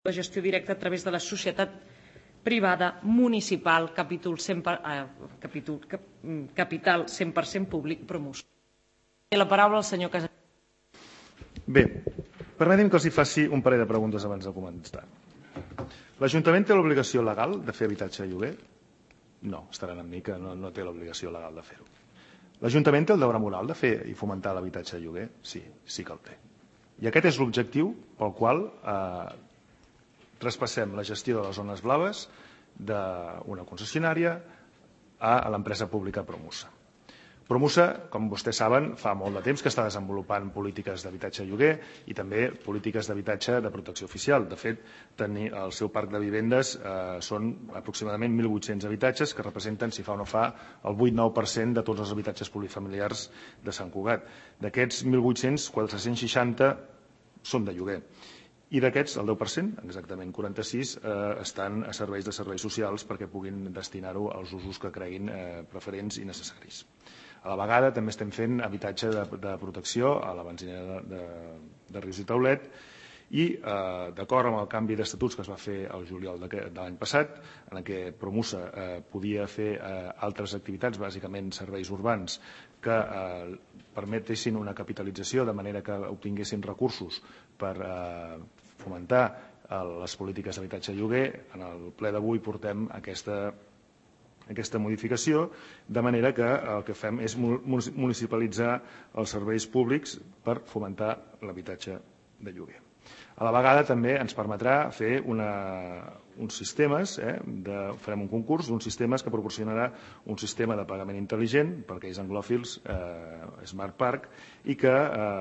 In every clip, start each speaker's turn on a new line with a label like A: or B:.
A: la gestió directa a través de la societat privada municipal capital 100% públic Promus. La paraula al senyor Casajoana.
B: Bé, permeti'm que els faci un parell de preguntes abans de començar. L'Ajuntament té l'obligació legal de fer habitatge de lloguer? No, estaran amb mi que no té l'obligació legal de fer-ho. L'Ajuntament té el deure moral de fer i fomentar l'habitatge de lloguer? Sí, sí que el té. I aquest és l'objectiu pel qual traspassem la gestió de les zones blaves d'una concessionària a l'empresa pública Promusa. Promusa, com vostès saben, fa molt de temps que està desenvolupant polítiques d'habitatge de lloguer i també polítiques d'habitatge de protecció oficial. De fet, el seu parc de vivendes són aproximadament 1.800 habitatges que representen, si fa o no fa, el 8-9% de tots els habitatges polifamiliars de Sant Cugat. D'aquests 1.800, 460 són de lloguer. I d'aquests, el 10%, exactament 46, estan a serveis de serveis socials perquè puguin destinar-ho als usos que creguin preferents i necessaris. A la vegada també estem fent habitatge de protecció a la benzinera de Rius i Taulet i d'acord amb el canvi d'estatuts que es va fer el juliol de l'any passat, en què Promusa podia fer altres activitats, bàsicament serveis urbans, que permetessin una capitalització de manera que obtinguessin recursos per fomentar les polítiques d'habitatge de lloguer. En el ple d'avui portem aquesta modificació, de manera que el que fem és municipalitzar els serveis públics per fomentar l'habitatge de lloguer. A la vegada també ens permetrà fer uns sistemes, farem un concurs d'uns sistemes que proporcionarà un sistema de pagament intel·ligent per a aquells anglòfils, Smart Park, i que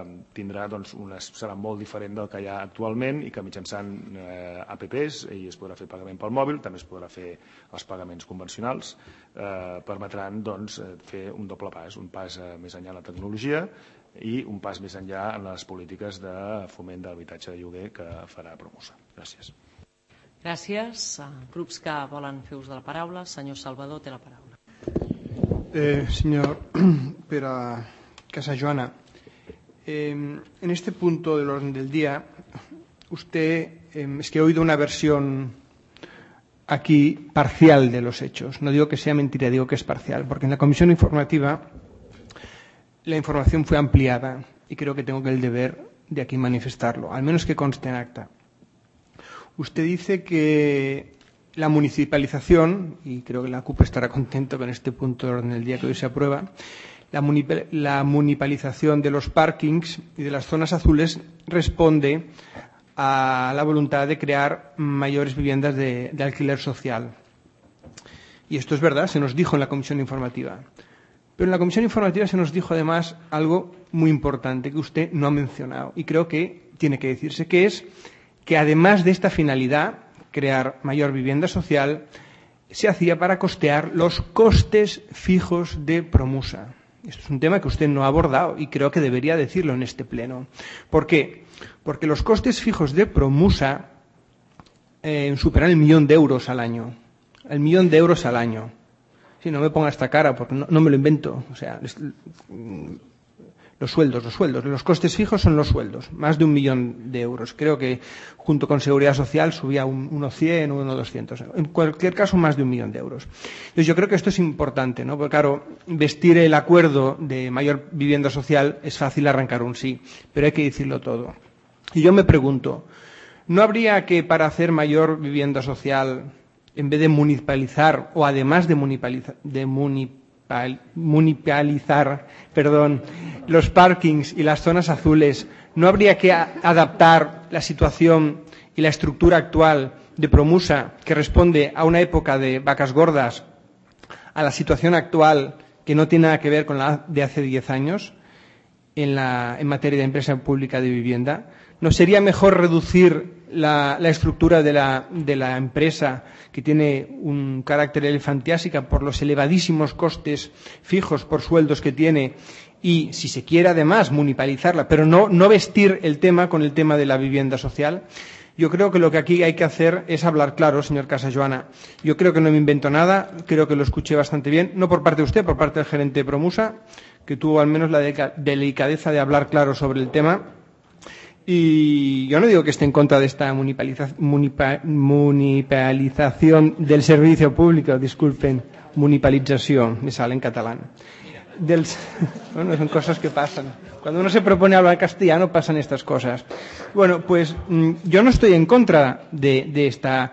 B: serà molt diferent del que hi ha actualment i que mitjançant apps i es podrà fer pagament pel mòbil, també es podrà fer els pagaments convencionals, permetran fer un doble pas, un pas més enllà en la tecnologia i un pas més enllà en les polítiques de foment de l'habitatge de lloguer que farà Promusa. Gràcies.
A: Gràcies. Grups que volen fer ús de la paraula. Senyor Salvador, té la paraula.
C: Señor Pere Casajoana, en este punto del orden del día, usted, es que he oído una versión aquí parcial de los hechos. No digo que sea mentira, digo que es parcial, porque en la comisión informativa la información fue ampliada y creo que tengo el deber de aquí manifestarlo, al menos que conste en acta. Usted dice que la municipalización, y creo que la CUP estará contento con este punto de orden del día que hoy se aprueba, la municipalización de los parkings y de las zonas azules responde a la voluntad de crear mayores viviendas de alquiler social. Y esto es verdad, se nos dijo en la comisión informativa. Pero en la comisión informativa se nos dijo además algo muy importante que usted no ha mencionado y creo que tiene que decirse, que es que además de esta finalidad, crear mayor vivienda social, se hacía para costear los costes fijos de Promusa. Esto es un tema que usted no ha abordado y creo que debería decirlo en este pleno. ¿Por qué? Porque los costes fijos de Promusa superan el 1.000.000 de euros al año. El 1.000.000 de euros al año. Sí, no me ponga esta cara porque no me lo invento. O sea, los sueldos. Los costes fijos son los sueldos. Más de 1.000.000 de euros. Creo que junto con Seguridad Social subía unos 100 o unos 200. En cualquier caso, más de 1.000.000 de euros. Entonces, yo creo que esto es importante, ¿no? Porque, claro, vestir el acuerdo de mayor vivienda social es fácil arrancar un sí, pero hay que decirlo todo. Y yo me pregunto, ¿no habría que, para hacer mayor vivienda social, en vez de municipalizar o además de municipalizar los parkings y las zonas azules, no habría que adaptar la situación y la estructura actual de Promusa, que responde a una época de vacas gordas, a la situación actual que no tiene nada que ver con la de hace 10 años en materia de empresa pública de vivienda? ¿No sería mejor reducir la estructura de la empresa, que tiene un carácter elefantiásica por los elevadísimos costes fijos por sueldos que tiene, y, si se quiere, además, municipalizarla, pero no vestir el tema con el tema de la vivienda social? Yo creo que lo que aquí hay que hacer es hablar claro, señor Casajoana. Yo creo que no me invento nada, creo que lo escuché bastante bien, no por parte de usted, por parte del gerente de Promusa, que tuvo al menos la delicadeza de hablar claro sobre el tema. Y yo no digo que esté en contra de esta municipalización del servicio público, disculpen, municipalización, me sale en catalán. Bueno, son cosas que pasan. Cuando uno se propone hablar castellano pasan estas cosas. Bueno, pues yo no estoy en contra de esta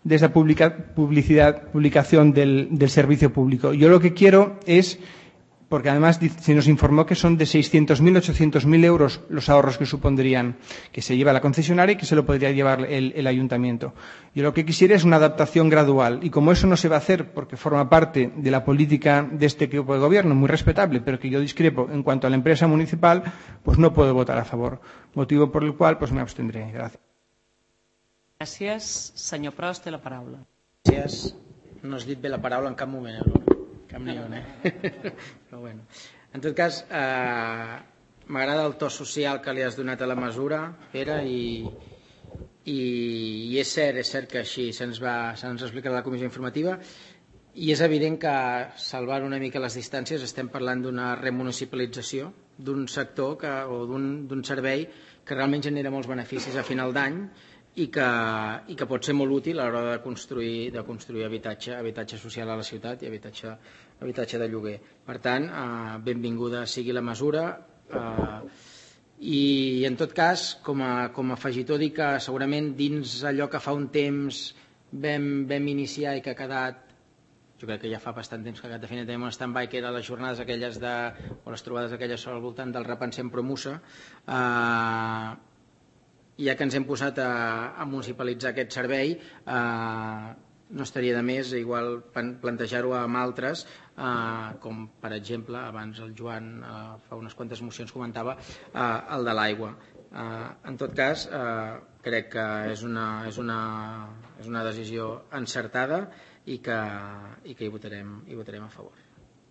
C: publicación del servicio público. Yo lo que quiero es, porque además se nos informó que son de 600.000, 800.000 euros los ahorros que supondrían, que se lleva la concesionaria y que se lo podría llevar el ayuntamiento. Yo lo que quisiera es una adaptación gradual, y como eso no se va a hacer porque forma parte de la política de este equipo de gobierno, muy respetable, pero que yo discrepo en cuanto a la empresa municipal, pues no puedo votar a favor. Motivo por el cual pues me abstendré. Gracias.
A: Gràcies. Senyor Prost, té la paraula.
D: Gràcies. No has dit bé la paraula en cap moment, cap ni un, Però bueno. En tot cas, m'agrada el to social que li has donat a la mesura, Pere, i és cert que així se'ns explica a la comissió informativa, i és evident que, salvant una mica les distàncies, estem parlant d'una remunicipalització d'un sector o d'un servei que realment genera molts beneficis a final d'any i que pot ser molt útil a l'hora de construir habitatge social a la ciutat i habitatge de lloguer. Per tant, benvinguda sigui la mesura, i en tot cas, com a afegitó, dir que segurament dins allò que fa un temps vam iniciar i que ha quedat, jo crec que ja fa bastant temps que ha quedat definitivament un stand-by, que eren les jornades aquelles o les trobades aquelles al voltant del Repensem Promusa, ja que ens hem posat a municipalitzar aquest servei, no estaria de més igual plantejar-ho amb altres, com per exemple, abans el Joan fa unes quantes mocions comentava, el de l'aigua. En tot cas, crec que és una decisió encertada i que hi votarem a favor.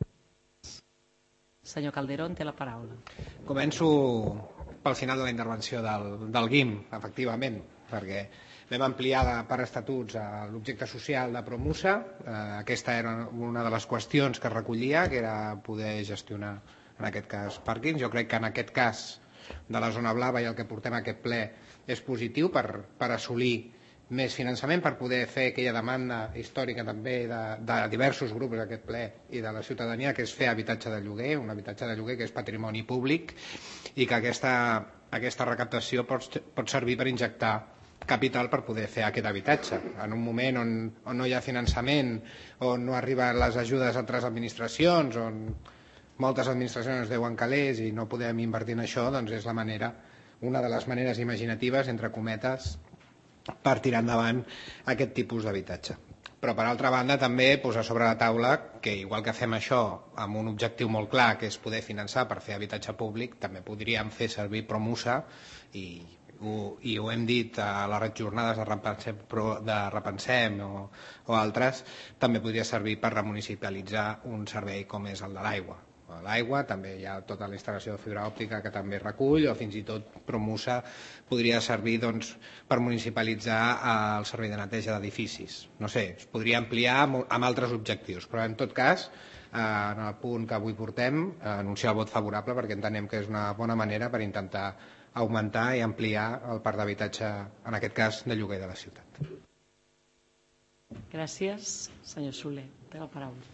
A: Senyor Calderón, té la paraula.
E: Començo pel final de la intervenció del GIM, efectivament, perquè vam ampliar per estatuts l'objecte social de Promusa. Aquesta era una de les qüestions que es recollia, que era poder gestionar, en aquest cas, pàrquings. Jo crec que en aquest cas de la zona blava i el que portem a aquest ple és positiu per assolir més finançament, per poder fer aquella demanda històrica també de diversos grups d'aquest ple i de la ciutadania, que és fer habitatge de lloguer, un habitatge de lloguer que és patrimoni públic, i que aquesta recaptació pot servir per injectar capital per poder fer aquest habitatge. En un moment on no hi ha finançament, on no arriben les ajudes a altres administracions, on moltes administracions ens deuen calés i no podem invertir en això, doncs és una de les maneres imaginatives, entre cometes, per tirar endavant aquest tipus d'habitatge. Però, per altra banda, també posar sobre la taula que, igual que fem això amb un objectiu molt clar, que és poder finançar per fer habitatge públic, també podríem fer servir Promusa, i ho hem dit a les jornades de Repensem o altres, també podria servir per remunicipalitzar un servei com és el de l'aigua. A l'aigua també hi ha tota la instal·lació de fibra òptica que també recull, o fins i tot Promusa podria servir per municipalitzar el servei de neteja d'edificis. No sé, es podria ampliar amb altres objectius, però en tot cas, en el punt que avui portem, anunciar el vot favorable perquè entenem que és una bona manera per intentar augmentar i ampliar el parc d'habitatge, en aquest cas, de lloguer de la ciutat.
A: Gràcies. Senyor Soler, té la paraula.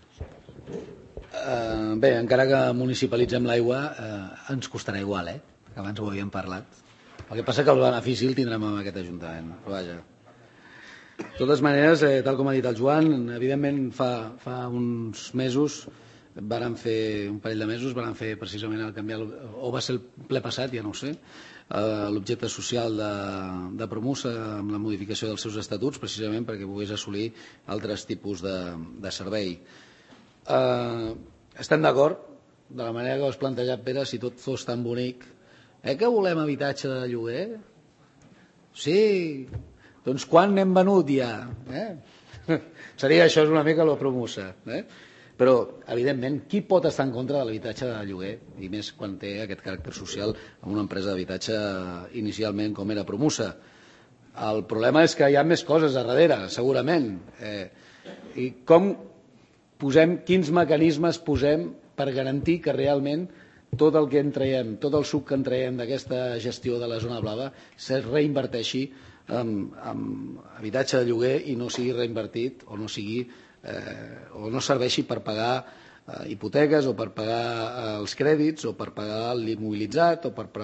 F: Bé, encara que municipalitzem l'aigua, ens costarà igual, que abans ho havíem parlat. El que passa que el benefici el tindrem amb aquest Ajuntament. Però vaja. De totes maneres, tal com ha dit el Joan, evidentment fa uns mesos, un parell de mesos, van fer precisament el canviar, o va ser el ple passat, ja no ho sé, l'objecte social de Promusa amb la modificació dels seus estatuts, precisament perquè pogués assolir altres tipus de servei. Estem d'acord, de la manera que ho has plantejat, Pere, si tot fos tan bonic. Que volem habitatge de lloguer? Sí. Doncs quan n'hem venut ja? Seria això, és una mica la Promusa. Però, evidentment, qui pot estar en contra de l'habitatge de lloguer? I més quan té aquest caràcter social amb una empresa d'habitatge inicialment com era Promusa. El problema és que hi ha més coses a darrere, segurament. I quins mecanismes posem per garantir que realment tot el que en traiem, tot el suc que en traiem d'aquesta gestió de la zona blava se reinverteixi en habitatge de lloguer i no sigui reinvertit o no serveixi per pagar hipoteques o per pagar els crèdits o per pagar l'immobilitzat o per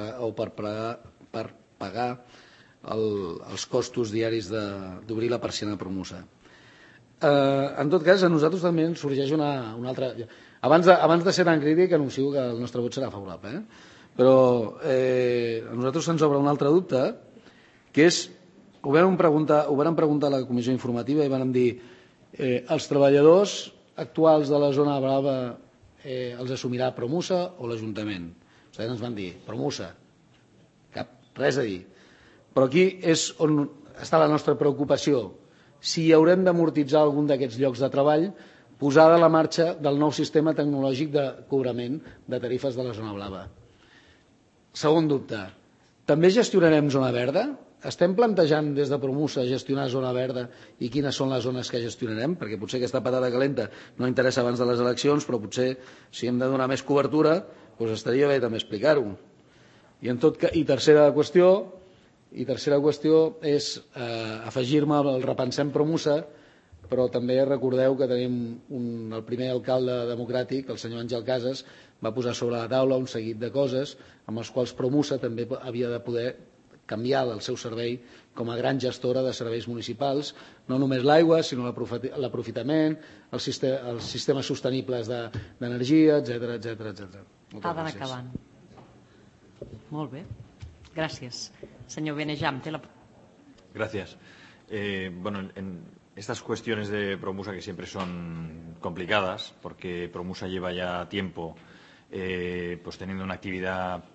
F: pagar els costos diaris d'obrir la persiana Promusa. En tot cas, a nosaltres també ens sorgeix una altra... Abans de ser tan crític, anuncio que el nostre vot serà favorable. Però a nosaltres se'ns obre un altre dubte, que és... Ho vam preguntar a la comissió informativa i vam dir els treballadors actuals de la zona blava els assumirà Promusa o l'Ajuntament? Vostès ens van dir Promusa. Res a dir. Però aquí és on està la nostra preocupació. Si haurem d'amortitzar algun d'aquests llocs de treball, posada la marxa del nou sistema tecnològic de cobrament de tarifes de la zona blava. Segon dubte. També gestionarem zona verda? Estem plantejant des de Promusa gestionar zona verda i quines són les zones que gestionarem? Perquè potser aquesta patata calenta no interessa abans de les eleccions, però potser si hem de donar més cobertura doncs estaria bé també explicar-ho. I tercera qüestió és afegir-me al repensem Promusa, però també recordeu que tenim el primer alcalde democràtic, el senyor Àngel Casas, va posar sobre la taula un seguit de coses amb les quals Promusa també havia de poder canviar el seu servei com a gran gestora de serveis municipals, no només l'aigua, sinó l'aprofitament, els sistemes sostenibles d'energia, etc.
A: Ha d'anar acabant. Molt bé. Gràcies. Señor Benejam, té la...
G: Gracias. Bueno, en estas cuestiones de Promusa que siempre son complicadas, porque Promusa lleva ya tiempo pues teniendo una actividad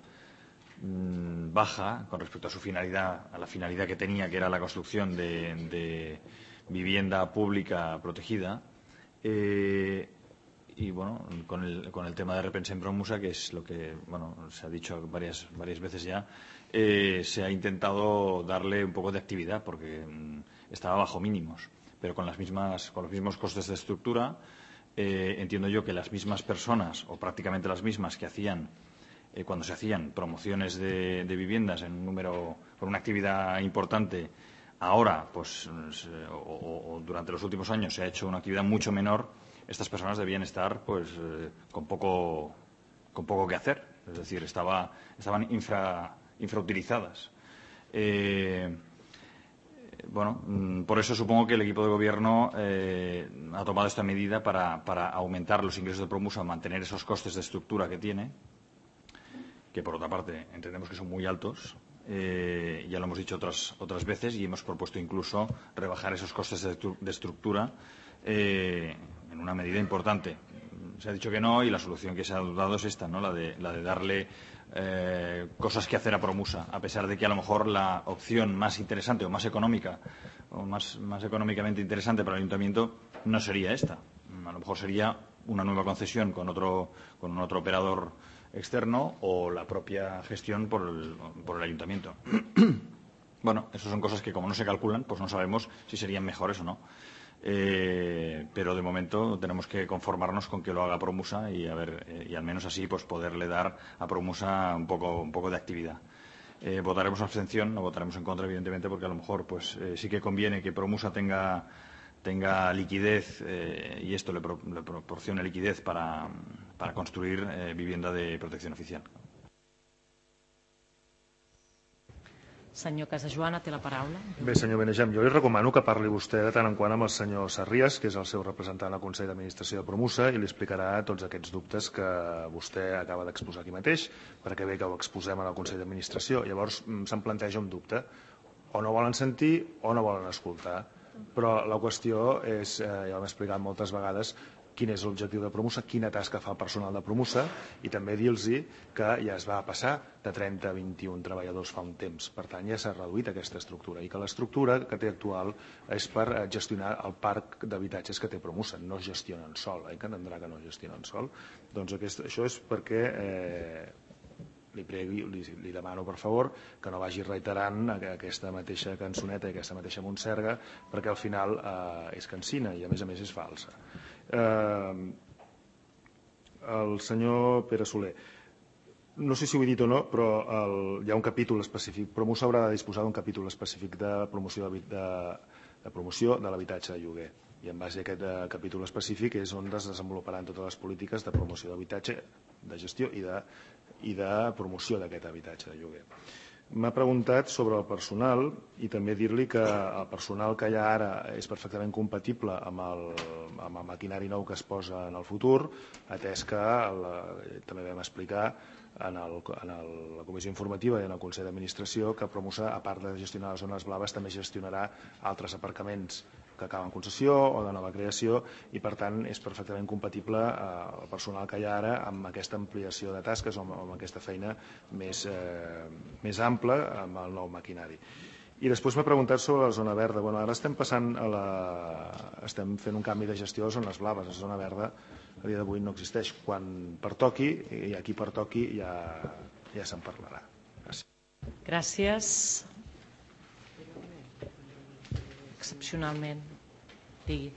G: baja con respecto a su finalidad, a la finalidad que tenía, que era la construcción de vivienda pública protegida. Y bueno, con el tema de Repensem Promusa, que es lo que se ha dicho varias veces ya, se ha intentado darle un poco de actividad porque estaba bajo mínimos, pero con los mismos costes de estructura. Entiendo yo que las mismas personas, o prácticamente las mismas que hacían cuando se hacían promociones de viviendas en un número, con una actividad importante, ahora, pues, o durante los últimos años se ha hecho una actividad mucho menor. Estas personas debían estar, pues, con poco que hacer. Es decir, estaban infrautilizadas. Bueno, por eso supongo que el equipo de gobierno ha tomado esta medida para aumentar los ingresos de Promusa, mantener esos costes de estructura que tiene, que por otra parte entendemos que son muy altos, ya lo hemos dicho otras veces, y hemos propuesto incluso rebajar esos costes de estructura en una medida importante. Se ha dicho que no, y la solución que se ha dado es esta, ¿no? La de darle cosas que hacer a Promusa, a pesar de que a lo mejor la opción más interesante o más económica o más económicamente interesante para el ayuntamiento no sería esta. A lo mejor sería una nueva concesión con otro operador externo o la propia gestión por el ayuntamiento. Bueno, esas son cosas que como no se calculan, pues no sabemos si serían mejores o no. Pero de momento tenemos que conformarnos con que lo haga Promusa y al menos así pues poderle dar a Promusa un poco de actividad. Votaremos abstención, no votaremos en contra, evidentemente, porque a lo mejor pues sí que conviene que Promusa tenga liquidez y esto le proporcione liquidez para construir vivienda de protección oficial.
A: Senyor Casajoana, té la paraula.
B: Bé, senyor Benejam, jo li recomano que parli vostè de tant en quant amb el senyor Sarrias, que és el seu representant al Consell d'Administració de Promusa, i li explicarà tots aquests dubtes que vostè acaba d'exposar aquí mateix, perquè bé que ho exposem al Consell d'Administració. Llavors se'm planteja un dubte. O no volen sentir o no volen escoltar. Però la qüestió és, ja ho hem explicat moltes vegades, quin és l'objectiu de Promusa, quina tasca fa el personal de Promusa, i també dir-los que ja es va passar de 30 a 21 treballadors fa un temps. Per tant, ja s'ha reduït aquesta estructura i que l'estructura que té actual és per gestionar el parc d'habitatges que té Promusa. No es gestionen sol, que entendrà que no es gestionen sol. Doncs això és perquè li demano, per favor, que no vagi reiterant aquesta mateixa cançoneta i aquesta mateixa Montserga, perquè al final és cansina i a més és falsa. El senyor Pere Soler, no sé si ho he dit o no, però hi ha un capítol específic. Promusa haurà de disposar d'un capítol específic de promoció de l'habitatge de lloguer. I en base a aquest capítol específic és on es desenvoluparan totes les polítiques de promoció d'habitatge, de gestió i de promoció d'aquest habitatge de lloguer. M'ha preguntat sobre el personal i també dir-li que el personal que hi ha ara és perfectament compatible amb el maquinari nou que es posa en el futur, atès que també vam explicar en la comissió informativa i en el Consell d'Administració que Promusa, a part de gestionar les zones blaves, també gestionarà altres aparcaments que acaben concessió o de nova creació i, per tant, és perfectament compatible el personal que hi ha ara amb aquesta ampliació de tasques o amb aquesta feina més ampla amb el nou maquinari. I després m'ha preguntat sobre la zona verda. Ara estem passant estem fent un canvi de gestió de zones blaves. La zona verda a dia d'avui no existeix. Quan pertoqui, i aquí pertoqui, ja se'n parlarà. Gràcies.
A: Gràcies. Excepcionalment. Digui.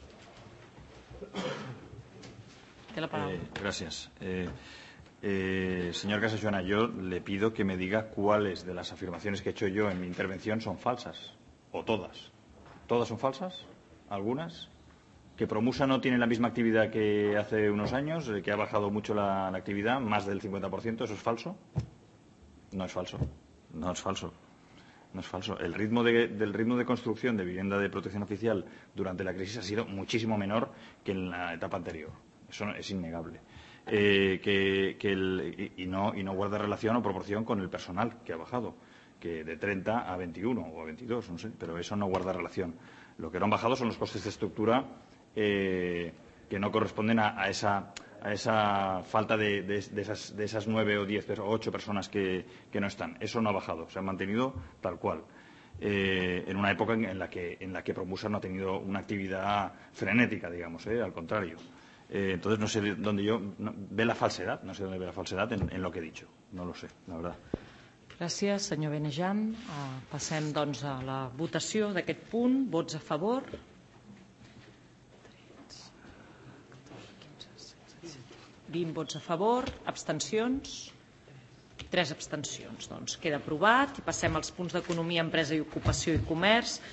A: Té la palabra.
G: Gracias. Señor Casajoana, yo le pido que me diga cuáles de las afirmaciones que he hecho yo en mi intervención son falsas. O todas. ¿Todas son falsas? ¿Algunas? ¿Que Promusa no tiene la misma actividad que hace unos años? ¿Que ha bajado mucho la actividad? ¿Más del 50%? ¿Eso es falso? No es falso. No es falso. No es falso. El ritmo de construcción de vivienda de protección oficial durante la crisis ha sido muchísimo menor que en la etapa anterior. Eso es innegable. Y no guarda relación o proporción con el personal que ha bajado, que de 30 a 21 o a 22, no sé, pero eso no guarda relación. Lo que no han bajado son los costes de estructura que no corresponden a esa falta de esas 9 o 10 o 8 personas que no están. Eso no ha bajado, se ha mantenido tal cual. En una época en la que Promusa no ha tenido una actividad frenética, digamos, al contrario. Entonces no sé dónde ve la falsedad, no sé dónde ve la falsedad en lo que he dicho, no lo sé, la verdad.
A: Gràcies, senyor Benejam. Passem, doncs, a la votació d'aquest punt. Vots a favor? 20 vots a favor, abstencions? 3 abstencions. Doncs queda aprovat i passem als punts d'Economia, Empresa i Ocupació i Comerç.